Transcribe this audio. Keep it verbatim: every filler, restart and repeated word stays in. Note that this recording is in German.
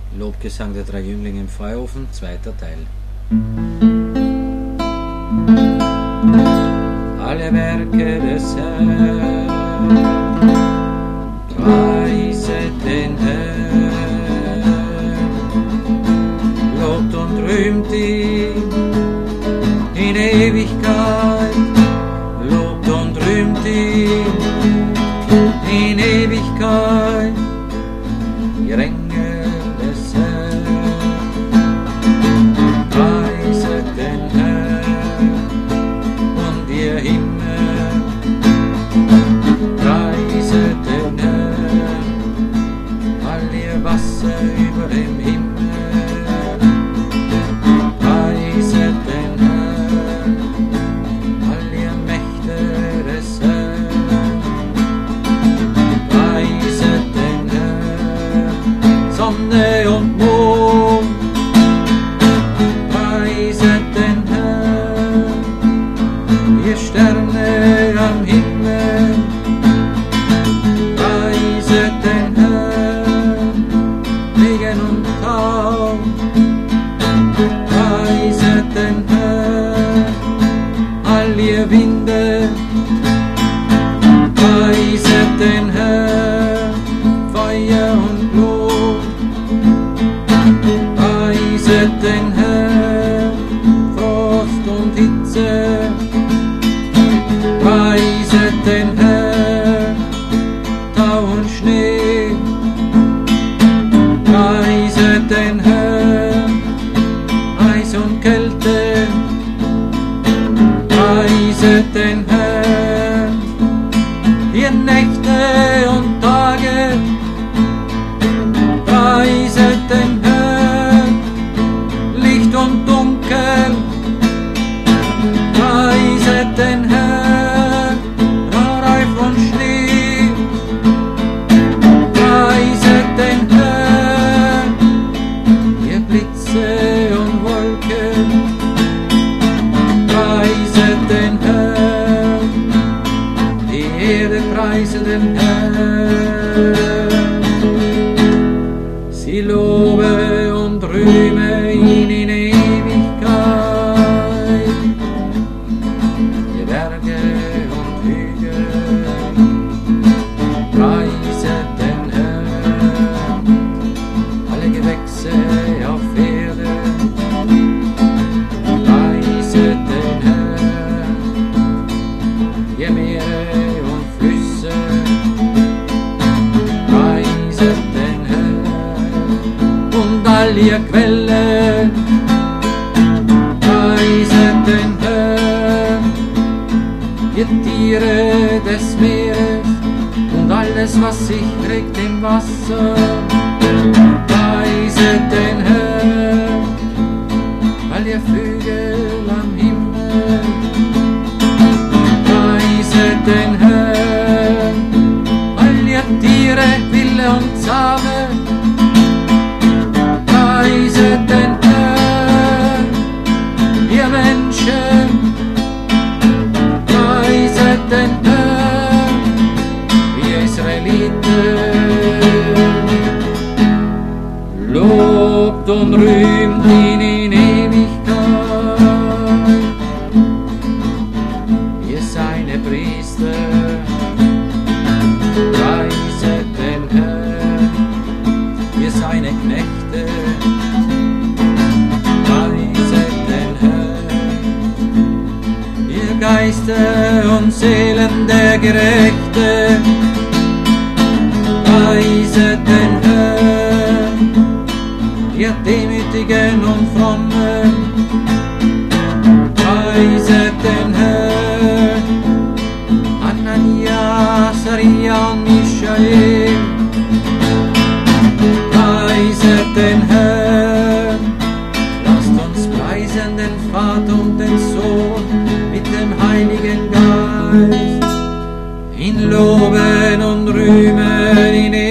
Lobgesang der drei Jünglinge im Feuerofen, zweiter Teil. Alle Werke des Herrn, preiset den Herrn, lobt und rühmt ihn in Ewigkeit, lobt und rühmt ihn in Ewigkeit, ihr Engel des Herrn, preiset den Herrn und ihr Himmel, preiset den Herrn, all ihr Wasser über dem Himmel, preiset den Herrn, all ihr Mächte des Herrn, preiset den Herrn, Sonne und Mond, preiset den Herrn, ihr Sterne am Himmel, preiset den Herrn, Regen und Tau, preiset den Herrn, all ihr Winde, preiset den Herrn, Feuer und Blut, preiset den Herrn, Frost und Hitze, preiset den Herrn, Tau und Schnee, preiset den Herrn, Eis und Kälte, preiset den Herrn, ihr Nächte und Tage, preiset den Herrn, Licht und Dunkel, preiset den Herrn, Reif und Schnee, preiset den Herrn, ihr Blitze und Wolken, preiset den Herrn, die Erde preiset den Herrn, sie lobe und rühme ihn in Ewigkeit, ihr Berge und Hügel, preiset den Herrn, alle Gewächse auf Erden, preiset den Herrn, ihr Meere und Flüsse, preiset den Herrn, und all ihr Quellen, preiset den Herrn, ihr Tiere des Meeres und alles, was sich trägt im Wasser, preiset den Herrn, all ihr Vögel am Himmel, preiset den Herrn, all ihr Tiere, wilde und zahme, preiset den Herrn, ihr Menschen, preiset den Herrn, ihr Israeliten, lobt und rühmt ihn in Ewigkeit, ihr seine Priester, preiset den Herrn, ihr seine Knechte, preiset den Herrn, ihr Geister und Seelen der Gerechte, preiset den Herrn, ihr Demütigen und Frommen, preiset den Herrn, Anania, Azaria und Michael, preiset den Herrn, lasst uns preisen den Vater und den Sohn mit dem Heiligen Geist, ihn loben und rühmen in